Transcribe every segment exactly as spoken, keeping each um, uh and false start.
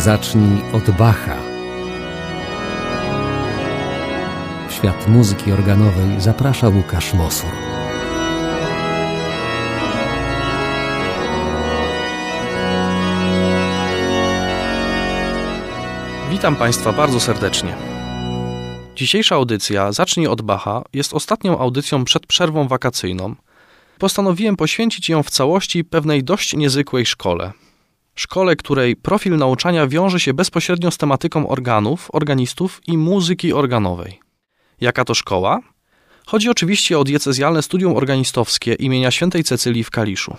Zacznij od Bacha. W świat muzyki organowej zaprasza Łukasz Mosur. Witam Państwa bardzo serdecznie. Dzisiejsza audycja Zacznij od Bacha jest ostatnią audycją przed przerwą wakacyjną. Postanowiłem poświęcić ją w całości pewnej dość niezwykłej szkole. Szkole, której profil nauczania wiąże się bezpośrednio z tematyką organów, organistów i muzyki organowej. Jaka to szkoła? Chodzi oczywiście o diecezjalne studium organistowskie imienia świętej Cecylii w Kaliszu.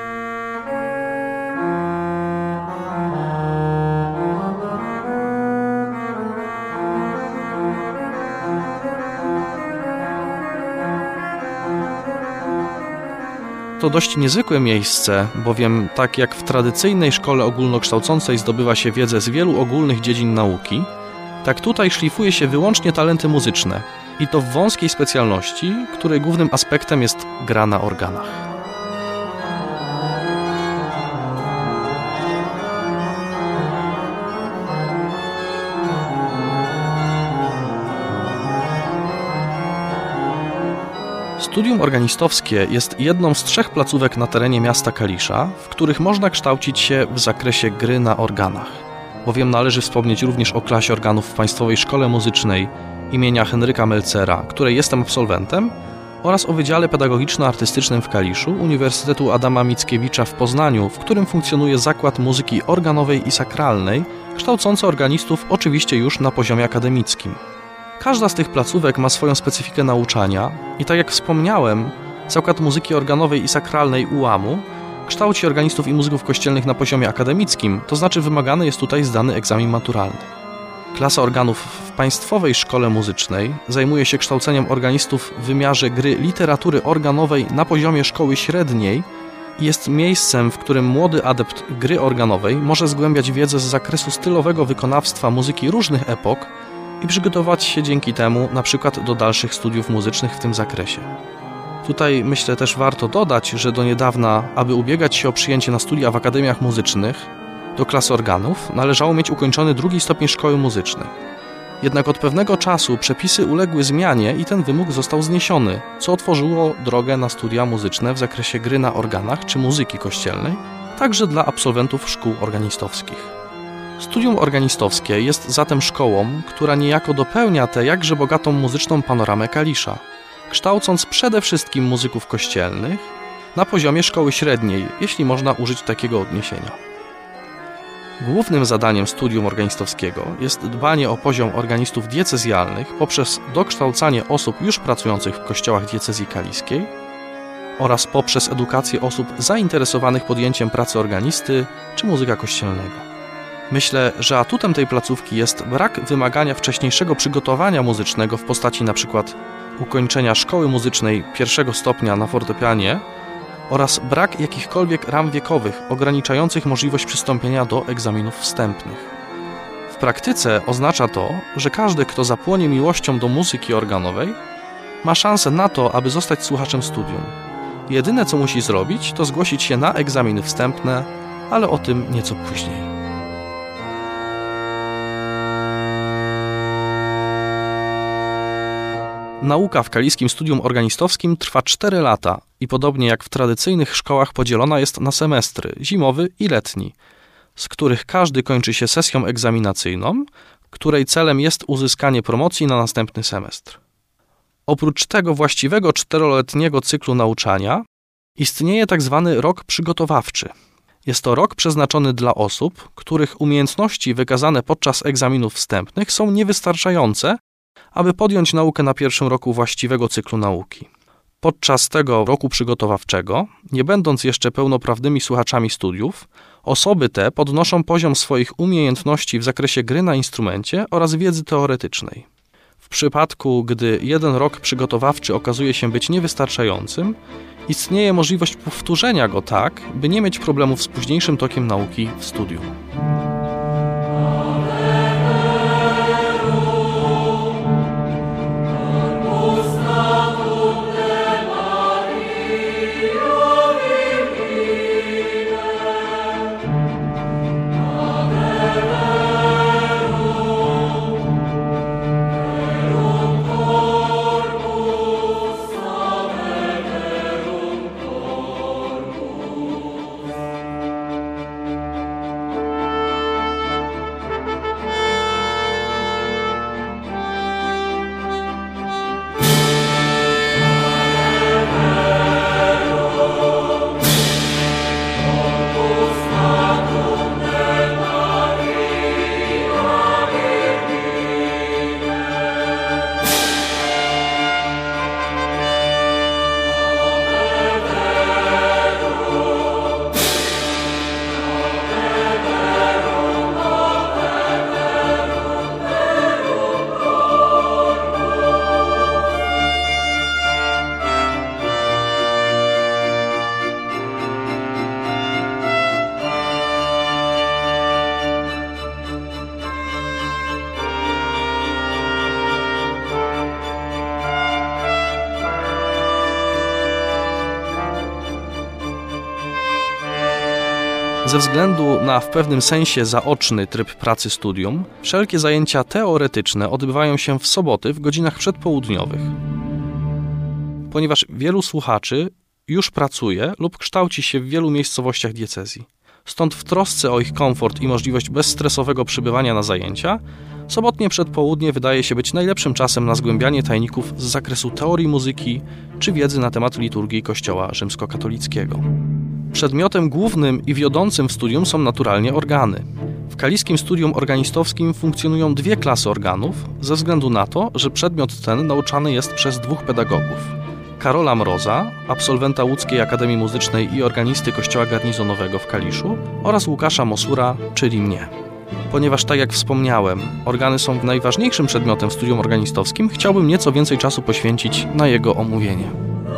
To dość niezwykłe miejsce, bowiem tak jak w tradycyjnej szkole ogólnokształcącej zdobywa się wiedzę z wielu ogólnych dziedzin nauki, tak tutaj szlifuje się wyłącznie talenty muzyczne i to w wąskiej specjalności, której głównym aspektem jest gra na organach. Studium organistowskie jest jedną z trzech placówek na terenie miasta Kalisza, w których można kształcić się w zakresie gry na organach. Bowiem należy wspomnieć również o klasie organów w Państwowej Szkole Muzycznej imienia Henryka Melcera, której jestem absolwentem, oraz o Wydziale Pedagogiczno-Artystycznym w Kaliszu Uniwersytetu Adama Mickiewicza w Poznaniu, w którym funkcjonuje Zakład Muzyki Organowej i Sakralnej, kształcący organistów oczywiście już na poziomie akademickim. Każda z tych placówek ma swoją specyfikę nauczania i tak jak wspomniałem, Zakład Muzyki Organowej i Sakralnej U A M-u kształci organistów i muzyków kościelnych na poziomie akademickim, to znaczy wymagany jest tutaj zdany egzamin maturalny. Klasa organów w Państwowej Szkole Muzycznej zajmuje się kształceniem organistów w wymiarze gry literatury organowej na poziomie szkoły średniej i jest miejscem, w którym młody adept gry organowej może zgłębiać wiedzę z zakresu stylowego wykonawstwa muzyki różnych epok i przygotować się dzięki temu na przykład do dalszych studiów muzycznych w tym zakresie. Tutaj myślę też warto dodać, że do niedawna, aby ubiegać się o przyjęcie na studia w akademiach muzycznych do klasy organów, należało mieć ukończony drugi stopień szkoły muzycznej. Jednak od pewnego czasu przepisy uległy zmianie i ten wymóg został zniesiony, co otworzyło drogę na studia muzyczne w zakresie gry na organach czy muzyki kościelnej, także dla absolwentów szkół organistowskich. Studium organistowskie jest zatem szkołą, która niejako dopełnia tę jakże bogatą muzyczną panoramę Kalisza, kształcąc przede wszystkim muzyków kościelnych na poziomie szkoły średniej, jeśli można użyć takiego odniesienia. Głównym zadaniem studium organistowskiego jest dbanie o poziom organistów diecezjalnych poprzez dokształcanie osób już pracujących w kościołach diecezji kaliskiej oraz poprzez edukację osób zainteresowanych podjęciem pracy organisty czy muzyka kościelnego. Myślę, że atutem tej placówki jest brak wymagania wcześniejszego przygotowania muzycznego w postaci np. ukończenia szkoły muzycznej pierwszego stopnia na fortepianie oraz brak jakichkolwiek ram wiekowych ograniczających możliwość przystąpienia do egzaminów wstępnych. W praktyce oznacza to, że każdy, kto zapłonie miłością do muzyki organowej, ma szansę na to, aby zostać słuchaczem studium. Jedyne, co musi zrobić, to zgłosić się na egzaminy wstępne, ale o tym nieco później. Nauka w kaliskim studium organistowskim trwa cztery lata i podobnie jak w tradycyjnych szkołach podzielona jest na semestry, zimowy i letni, z których każdy kończy się sesją egzaminacyjną, której celem jest uzyskanie promocji na następny semestr. Oprócz tego właściwego czteroletniego cyklu nauczania istnieje tak zwany rok przygotowawczy. Jest to rok przeznaczony dla osób, których umiejętności wykazane podczas egzaminów wstępnych są niewystarczające, aby podjąć naukę na pierwszym roku właściwego cyklu nauki. Podczas tego roku przygotowawczego, nie będąc jeszcze pełnoprawnymi słuchaczami studiów, osoby te podnoszą poziom swoich umiejętności w zakresie gry na instrumencie oraz wiedzy teoretycznej. W przypadku, gdy jeden rok przygotowawczy okazuje się być niewystarczającym, istnieje możliwość powtórzenia go tak, by nie mieć problemów z późniejszym tokiem nauki w studium. Amen. Ze względu na w pewnym sensie zaoczny tryb pracy studium, wszelkie zajęcia teoretyczne odbywają się w soboty w godzinach przedpołudniowych. Ponieważ wielu słuchaczy już pracuje lub kształci się w wielu miejscowościach diecezji. Stąd w trosce o ich komfort i możliwość bezstresowego przybywania na zajęcia, sobotnie przedpołudnie wydaje się być najlepszym czasem na zgłębianie tajników z zakresu teorii muzyki czy wiedzy na temat liturgii Kościoła rzymskokatolickiego. Przedmiotem głównym i wiodącym w studium są naturalnie organy. W kaliskim studium organistowskim funkcjonują dwie klasy organów, ze względu na to, że przedmiot ten nauczany jest przez dwóch pedagogów. Karola Mroza, absolwenta Łódzkiej Akademii Muzycznej i organisty Kościoła Garnizonowego w Kaliszu, oraz Łukasza Mosura, czyli mnie. Ponieważ, tak jak wspomniałem, organy są najważniejszym przedmiotem w studium organistowskim, chciałbym nieco więcej czasu poświęcić na jego omówienie.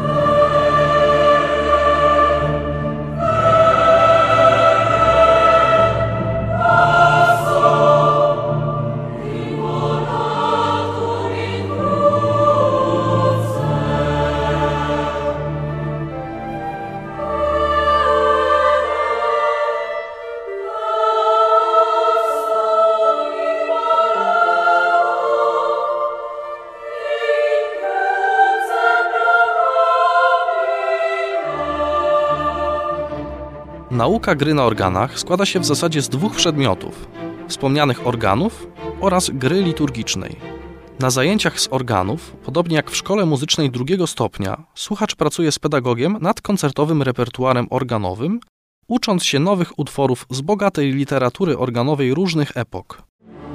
Nauka gry na organach składa się w zasadzie z dwóch przedmiotów: wspomnianych organów oraz gry liturgicznej. Na zajęciach z organów, podobnie jak w szkole muzycznej drugiego stopnia, słuchacz pracuje z pedagogiem nad koncertowym repertuarem organowym, ucząc się nowych utworów z bogatej literatury organowej różnych epok.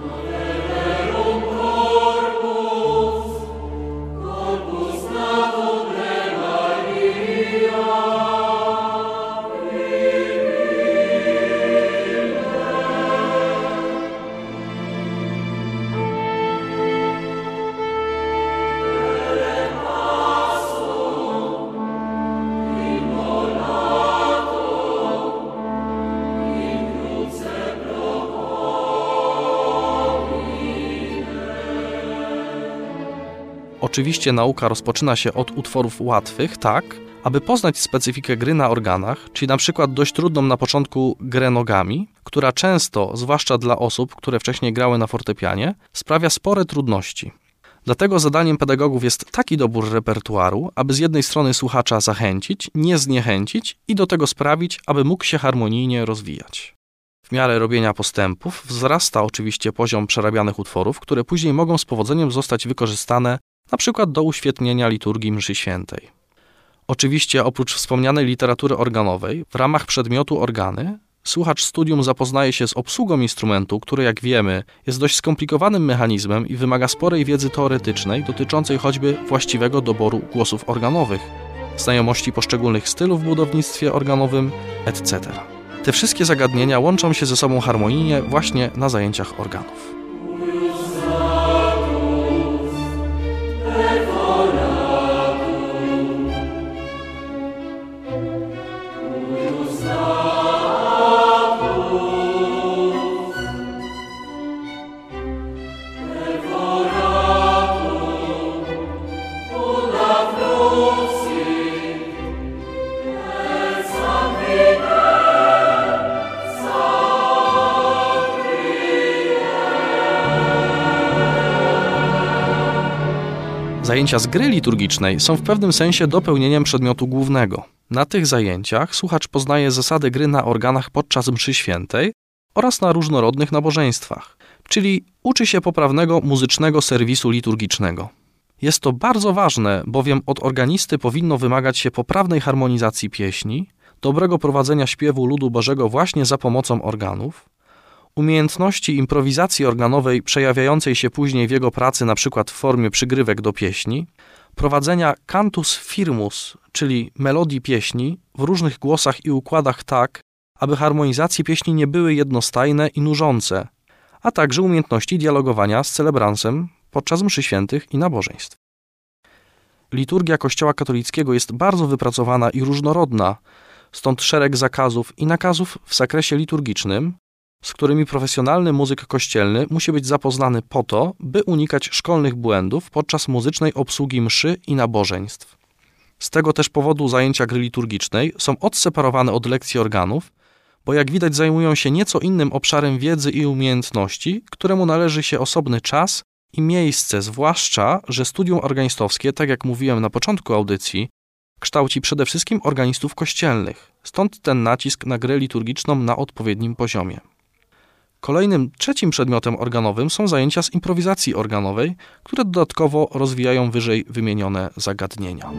Oczywiście nauka rozpoczyna się od utworów łatwych, tak, aby poznać specyfikę gry na organach, czyli na przykład dość trudną na początku grę nogami, która często, zwłaszcza dla osób, które wcześniej grały na fortepianie, sprawia spore trudności. Dlatego zadaniem pedagogów jest taki dobór repertuaru, aby z jednej strony słuchacza zachęcić, nie zniechęcić i do tego sprawić, aby mógł się harmonijnie rozwijać. W miarę robienia postępów wzrasta oczywiście poziom przerabianych utworów, które później mogą z powodzeniem zostać wykorzystane na przykład do uświetnienia liturgii mszy świętej. Oczywiście oprócz wspomnianej literatury organowej, w ramach przedmiotu organy, słuchacz studium zapoznaje się z obsługą instrumentu, który, jak wiemy, jest dość skomplikowanym mechanizmem i wymaga sporej wiedzy teoretycznej dotyczącej choćby właściwego doboru głosów organowych, znajomości poszczególnych stylów w budownictwie organowym, et cetera. Te wszystkie zagadnienia łączą się ze sobą harmonijnie właśnie na zajęciach organów. Zajęcia z gry liturgicznej są w pewnym sensie dopełnieniem przedmiotu głównego. Na tych zajęciach słuchacz poznaje zasady gry na organach podczas mszy świętej oraz na różnorodnych nabożeństwach, czyli uczy się poprawnego muzycznego serwisu liturgicznego. Jest to bardzo ważne, bowiem od organisty powinno wymagać się poprawnej harmonizacji pieśni, dobrego prowadzenia śpiewu ludu Bożego właśnie za pomocą organów, umiejętności improwizacji organowej przejawiającej się później w jego pracy np. w formie przygrywek do pieśni, prowadzenia cantus firmus, czyli melodii pieśni, w różnych głosach i układach tak, aby harmonizacje pieśni nie były jednostajne i nużące, a także umiejętności dialogowania z celebransem podczas mszy świętych i nabożeństw. Liturgia Kościoła katolickiego jest bardzo wypracowana i różnorodna, stąd szereg zakazów i nakazów w zakresie liturgicznym, z którymi profesjonalny muzyk kościelny musi być zapoznany po to, by unikać szkolnych błędów podczas muzycznej obsługi mszy i nabożeństw. Z tego też powodu zajęcia gry liturgicznej są odseparowane od lekcji organów, bo jak widać zajmują się nieco innym obszarem wiedzy i umiejętności, któremu należy się osobny czas i miejsce, zwłaszcza, że studium organistowskie, tak jak mówiłem na początku audycji, kształci przede wszystkim organistów kościelnych, stąd ten nacisk na grę liturgiczną na odpowiednim poziomie. Kolejnym, trzecim przedmiotem organowym są zajęcia z improwizacji organowej, które dodatkowo rozwijają wyżej wymienione zagadnienia.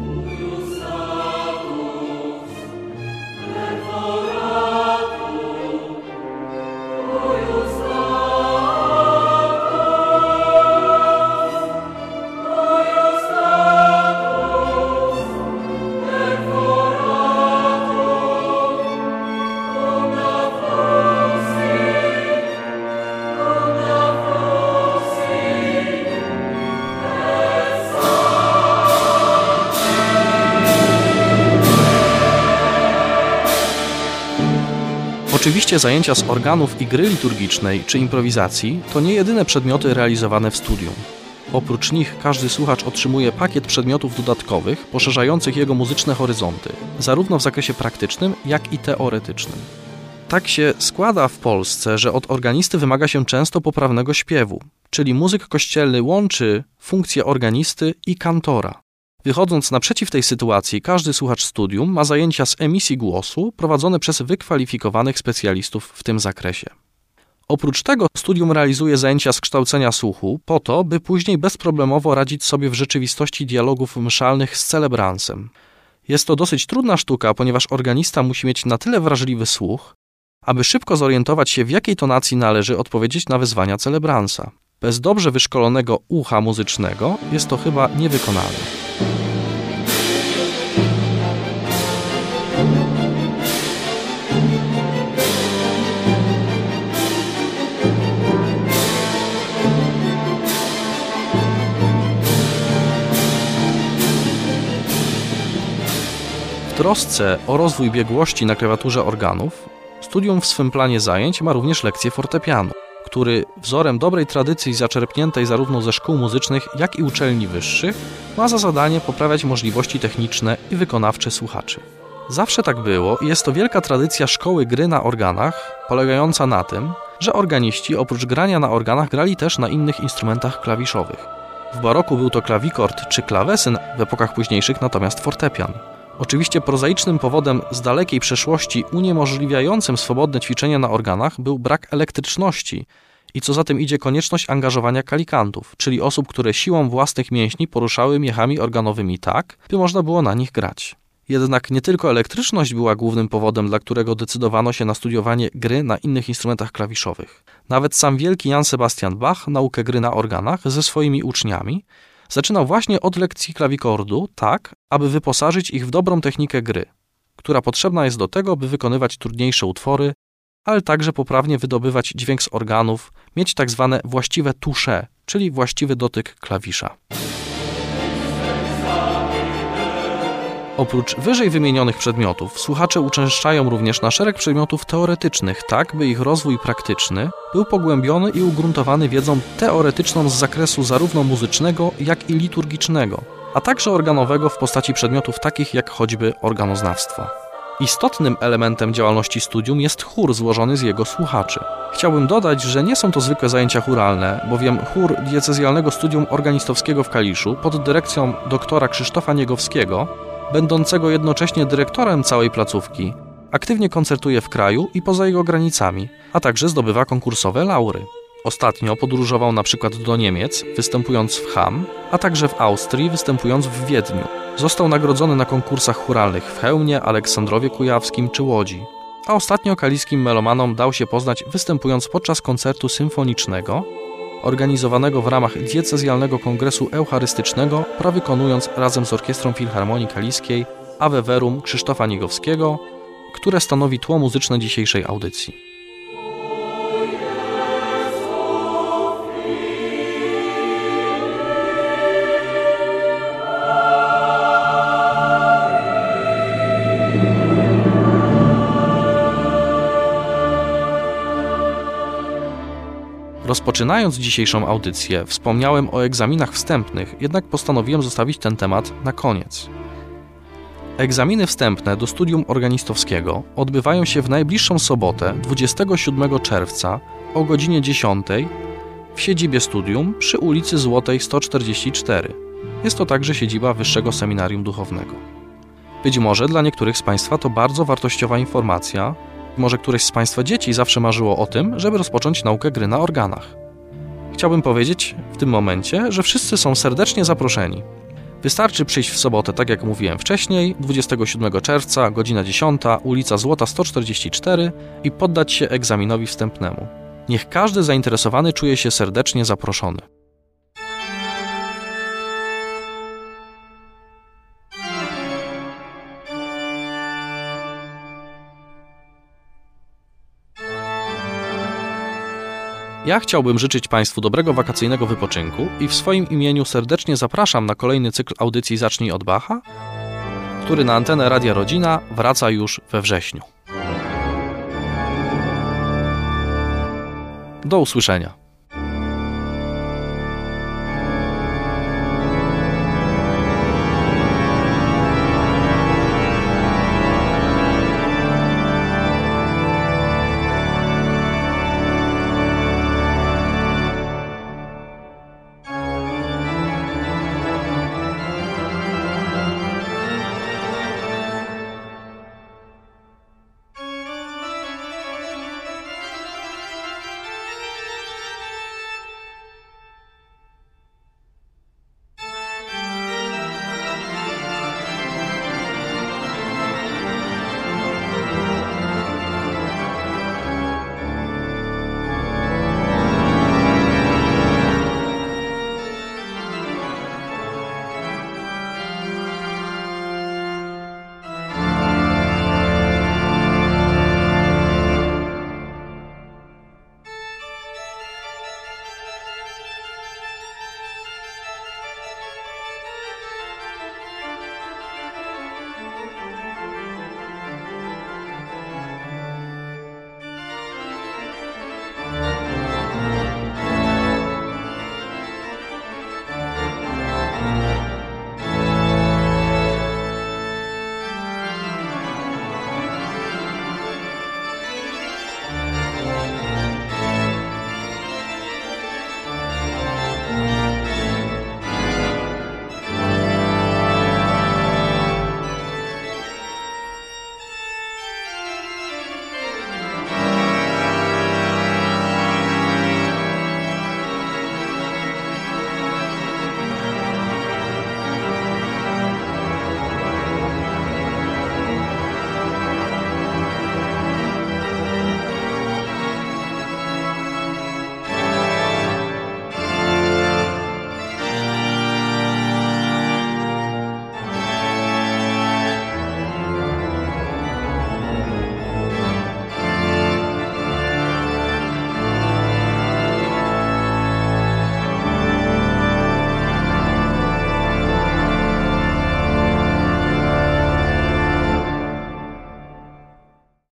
Oczywiście zajęcia z organów i gry liturgicznej czy improwizacji to nie jedyne przedmioty realizowane w studium. Oprócz nich każdy słuchacz otrzymuje pakiet przedmiotów dodatkowych, poszerzających jego muzyczne horyzonty, zarówno w zakresie praktycznym, jak i teoretycznym. Tak się składa w Polsce, że od organisty wymaga się często poprawnego śpiewu, czyli muzyk kościelny łączy funkcję organisty i kantora. Wychodząc naprzeciw tej sytuacji, każdy słuchacz studium ma zajęcia z emisji głosu prowadzone przez wykwalifikowanych specjalistów w tym zakresie. Oprócz tego studium realizuje zajęcia z kształcenia słuchu po to, by później bezproblemowo radzić sobie w rzeczywistości dialogów mszalnych z celebransem. Jest to dosyć trudna sztuka, ponieważ organista musi mieć na tyle wrażliwy słuch, aby szybko zorientować się, w jakiej tonacji należy odpowiedzieć na wezwania celebransa. Bez dobrze wyszkolonego ucha muzycznego jest to chyba niewykonalne. W trosce o rozwój biegłości na klawiaturze organów, studium w swym planie zajęć ma również lekcję fortepianu, który wzorem dobrej tradycji zaczerpniętej zarówno ze szkół muzycznych, jak i uczelni wyższych, ma za zadanie poprawiać możliwości techniczne i wykonawcze słuchaczy. Zawsze tak było i jest to wielka tradycja szkoły gry na organach, polegająca na tym, że organiści oprócz grania na organach grali też na innych instrumentach klawiszowych. W baroku był to klawikord czy klawesyn, w epokach późniejszych natomiast fortepian. Oczywiście prozaicznym powodem z dalekiej przeszłości uniemożliwiającym swobodne ćwiczenia na organach był brak elektryczności i co za tym idzie konieczność angażowania kalikantów, czyli osób, które siłą własnych mięśni poruszały miechami organowymi tak, by można było na nich grać. Jednak nie tylko elektryczność była głównym powodem, dla którego decydowano się na studiowanie gry na innych instrumentach klawiszowych. Nawet sam wielki Jan Sebastian Bach naukę gry na organach ze swoimi uczniami zaczynał właśnie od lekcji klawikordu, tak, aby wyposażyć ich w dobrą technikę gry, która potrzebna jest do tego, by wykonywać trudniejsze utwory, ale także poprawnie wydobywać dźwięk z organów, mieć tak zwane właściwe touche, czyli właściwy dotyk klawisza. Oprócz wyżej wymienionych przedmiotów, słuchacze uczęszczają również na szereg przedmiotów teoretycznych, tak by ich rozwój praktyczny był pogłębiony i ugruntowany wiedzą teoretyczną z zakresu zarówno muzycznego, jak i liturgicznego, a także organowego w postaci przedmiotów takich jak choćby organoznawstwo. Istotnym elementem działalności studium jest chór złożony z jego słuchaczy. Chciałbym dodać, że nie są to zwykłe zajęcia chóralne, bowiem chór diecezjalnego studium organistowskiego w Kaliszu pod dyrekcją doktora Krzysztofa Niegowskiego, będącego jednocześnie dyrektorem całej placówki, aktywnie koncertuje w kraju i poza jego granicami, a także zdobywa konkursowe laury. Ostatnio podróżował na przykład do Niemiec, występując w Hamm, a także w Austrii, występując w Wiedniu. Został nagrodzony na konkursach chóralnych w Chełmie, Aleksandrowie Kujawskim czy Łodzi. A ostatnio kaliskim melomanom dał się poznać, występując podczas koncertu symfonicznego, organizowanego w ramach diecezjalnego kongresu eucharystycznego, prawykonując razem z Orkiestrą Filharmonii Kaliskiej Ave Verum Krzysztofa Niegowskiego, które stanowi tło muzyczne dzisiejszej audycji. Rozpoczynając dzisiejszą audycję, wspomniałem o egzaminach wstępnych, jednak postanowiłem zostawić ten temat na koniec. Egzaminy wstępne do studium organistowskiego odbywają się w najbliższą sobotę, dwudziestego siódmego czerwca o godzinie dziesiątej w siedzibie studium przy ulicy Złotej sto czterdzieści cztery. Jest to także siedziba Wyższego Seminarium Duchownego. Być może dla niektórych z Państwa to bardzo wartościowa informacja. Może któreś z Państwa dzieci zawsze marzyło o tym, żeby rozpocząć naukę gry na organach. Chciałbym powiedzieć w tym momencie, że wszyscy są serdecznie zaproszeni. Wystarczy przyjść w sobotę, tak jak mówiłem wcześniej, dwudziestego siódmego czerwca, godzina dziesiąta, ulica Złota sto czterdzieści cztery i poddać się egzaminowi wstępnemu. Niech każdy zainteresowany czuje się serdecznie zaproszony. Ja chciałbym życzyć Państwu dobrego wakacyjnego wypoczynku i w swoim imieniu serdecznie zapraszam na kolejny cykl audycji Zacznij od Bacha, który na antenę Radia Rodzina wraca już we wrześniu. Do usłyszenia.